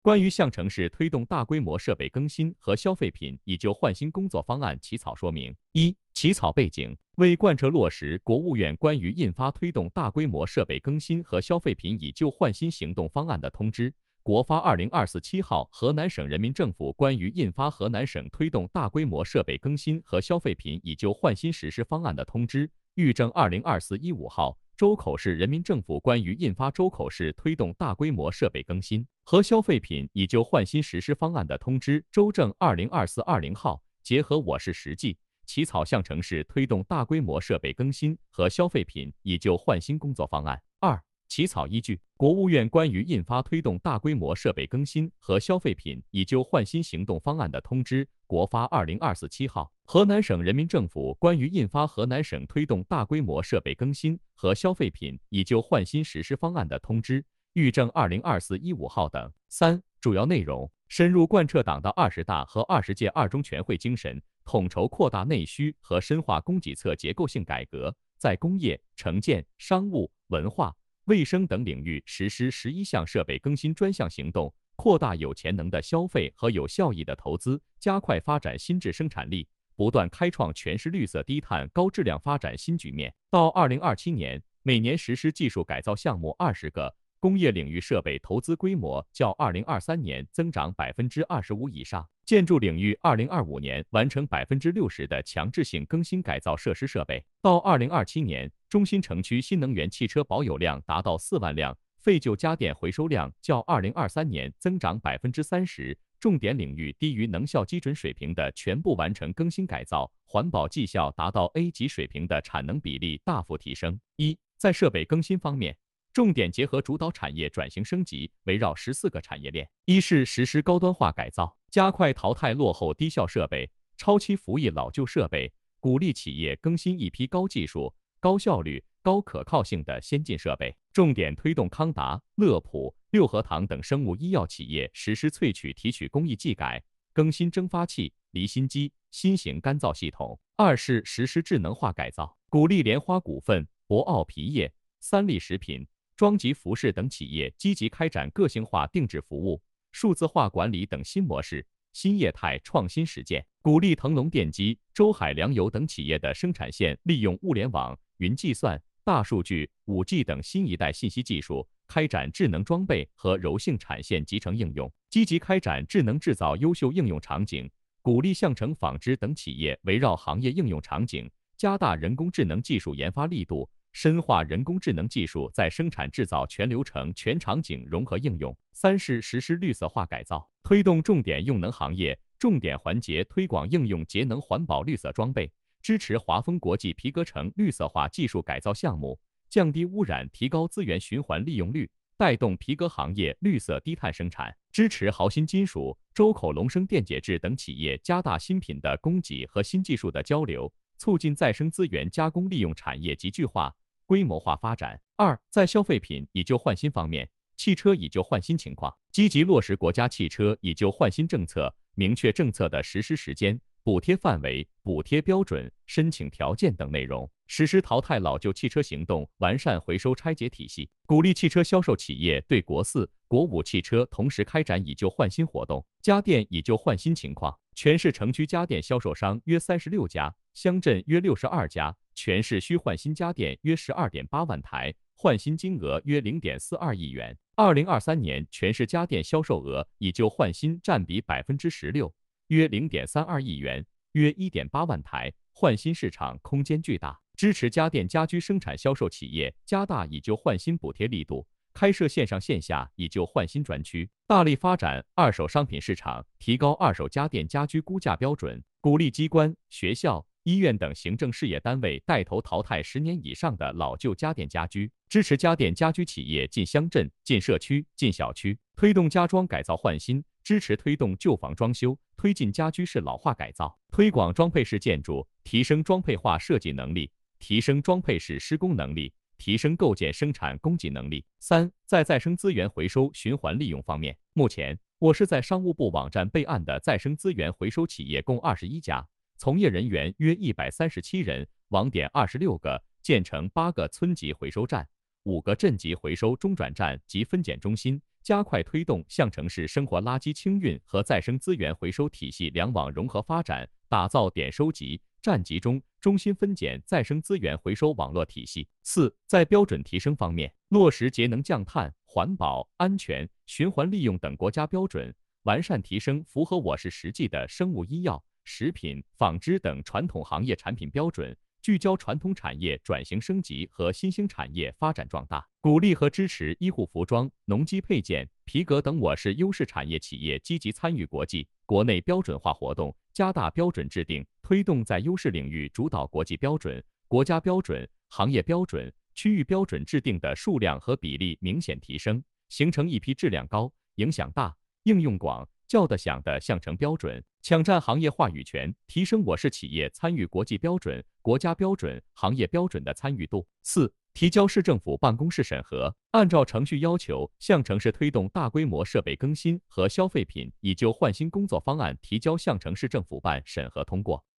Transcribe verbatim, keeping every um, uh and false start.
关于项城市推动大规模设备更新和消费品以旧换新工作方案起草说明。一、起草背景：为贯彻落实国务院关于印发推动大规模设备更新和消费品以旧换新行动方案的通知，国发二零二四七号河南省人民政府关于印发河南省推动大规模设备更新和消费品以旧换新实施方案的通知，豫正二零二四一五号周口市人民政府关于印发周口市推动大规模设备更新和消费品以旧换新实施方案的通知，周正二零二四二零号结合我市实际，起草项城市推动大规模设备更新和消费品以旧换新工作方案。二、起草依据：国务院关于印发推动大规模设备更新和消费品以旧换新行动方案的通知，国发二零二四七号河南省人民政府关于印发河南省推动大规模设备更新和消费品以旧换新实施方案的通知，豫正二零二四一五号等。三、主要内容：深入贯彻党的二十大和二十届二中全会精神，统筹扩大内需和深化供给侧结构性改革，在工业、城建、商务、文化、卫生等领域实施十一项设备更新专项行动，扩大有潜能的消费和有效益的投资，加快发展新质生产力，不断开创全市绿色低碳高质量发展新局面。到二零二七年，每年实施技术改造项目二十个，工业领域设备投资规模较二零二三年增长百分之二十五以上。建筑领域二零二五年完成百分之六十的强制性更新改造设施设备。到二零二七年，中心城区新能源汽车保有量达到四万辆，废旧家电回收量较二零二三年增长百分之三十。重点领域低于能效基准水平的全部完成更新改造，环保绩效达到 A 级水平的产能比例大幅提升。一、在设备更新方面，重点结合主导产业转型升级，围绕十四个产业链：一是实施高端化改造，加快淘汰落后低效设备、超期服役老旧设备，鼓励企业更新一批高技术、高效率、高可靠性的先进设备。重点推动康达、乐普、六和堂等生物医药企业实施萃取提取工艺技改，更新蒸发器、离心机、新型干燥系统。二是实施智能化改造，鼓励莲花股份、博奥皮业、三立食品、庄吉服饰等企业积极开展个性化定制服务、数字化管理等新模式、新业态创新实践，鼓励腾龙电机、周海粮油等企业的生产线利用物联网、云计算、大数据、五 G 等新一代信息技术，开展智能装备和柔性产线集成应用，积极开展智能制造优秀应用场景，鼓励项城纺织等企业围绕行业应用场景，加大人工智能技术研发力度，深化人工智能技术在生产制造全流程、全场景融合应用。三是实施绿色化改造，推动重点用能行业、重点环节推广应用节能环保绿色装备，支持华丰国际皮革城绿色化技术改造项目，降低污染，提高资源循环利用率，带动皮革行业绿色低碳生产，支持豪鑫金属、周口龙生电解质等企业加大新品的供给和新技术的交流，促进再生资源加工利用产业集聚化、规模化发展。二、在消费品以旧换新方面，汽车以旧换新情况，积极落实国家汽车以旧换新政策，明确政策的实施时间、补贴范围、补贴标准、申请条件等内容，实施淘汰老旧汽车行动，完善回收拆解体系，鼓励汽车销售企业对国四、国五汽车同时开展以旧换新活动。家电以旧换新情况，全市城区家电销售商约三十六家，乡镇约六十二家，全市需换新家电约十二点八万台，换新金额约零点四二亿元。二零二三年全市家电销售额以旧换新占比百分之十六，约零点三二亿元，约一点八万台，换新市场空间巨大。支持家电家居生产销售企业加大以旧换新补贴力度，开设线上线下以旧换新专区，大力发展二手商品市场，提高二手家电家居估价标准，鼓励机关、学校、医院等行政事业单位带头淘汰十年以上的老旧家电家居，支持家电家居企业进乡镇、进社区、进小区，推动家装改造换新，支持推动旧房装修，推进家居式老化改造，推广装配式建筑，提升装配化设计能力，提升装配式施工能力，提升构建生产供给能力。三、在再生资源回收循环利用方面，目前我市在商务部网站备案的再生资源回收企业共二十一家，从业人员约一百三十七人，网点二十六个，建成八个村级回收站， 五个镇级回收中转站及分拣中心，加快推动项城市生活垃圾清运和再生资源回收体系两网融合发展，打造点收集、站集中、中心分拣再生资源回收网络体系。四，在标准提升方面，落实节能降碳、环保、安全、循环利用等国家标准，完善提升符合我市实际的生物医药、食品、纺织等传统行业产品标准，聚焦传统产业转型升级和新兴产业发展壮大，鼓励和支持医护服装、农机配件、皮革等我市优势产业企业积极参与国际、国内标准化活动，加大标准制定，推动在优势领域主导国际标准、国家标准、行业标准、区域标准制定的数量和比例明显提升，形成一批质量高、影响大、应用广、叫得响的项城标准，抢占行业话语权，提升我市企业参与国际标准、国家标准、行业标准的参与度。四、提交市政府办公室审核，按照程序要求，向城市推动大规模设备更新和消费品已旧换新工作方案提交向城市政府办审核通过。